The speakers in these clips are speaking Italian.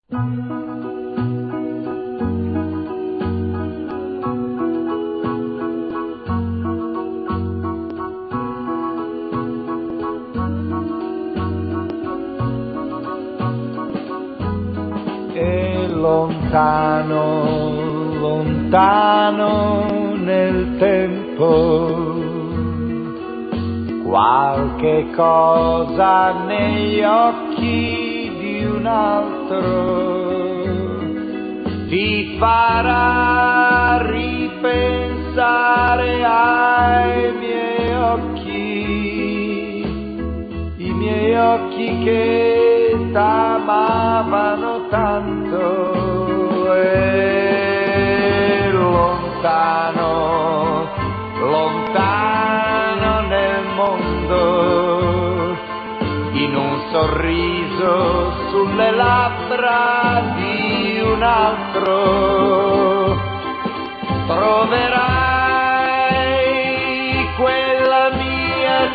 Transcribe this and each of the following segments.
E lontano, lontano nel tempo, qualche cosa negli occhi di un altro ti farà ripensare ai miei occhi, i miei occhi che t'amavano tanto. E lontano, lontano nel mondo, in un sorriso sulle labbra di un altro, troverai quella mia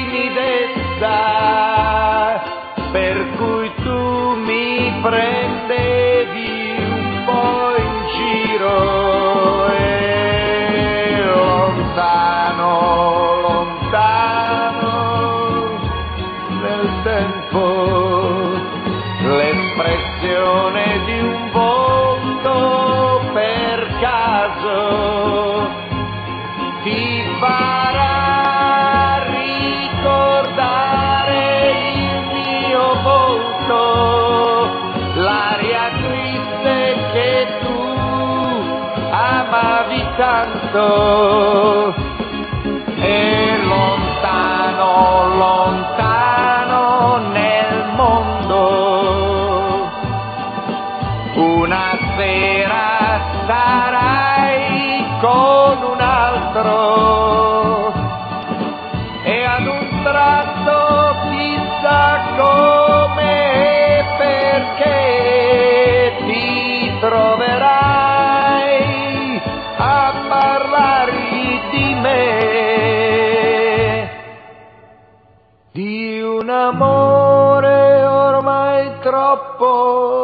timidezza per cui tu mi prendevi un po' in giro. E lontano, lontano nel tempo, l'espressione di un volto per caso ti farà ricordare il mio volto, l'aria triste che tu amavi tanto. E lontano, lontano nel mondo, una sera sarai con un altro e ad un tratto chissà come e perché ti troverai a parlare di me, di un amore ormai troppo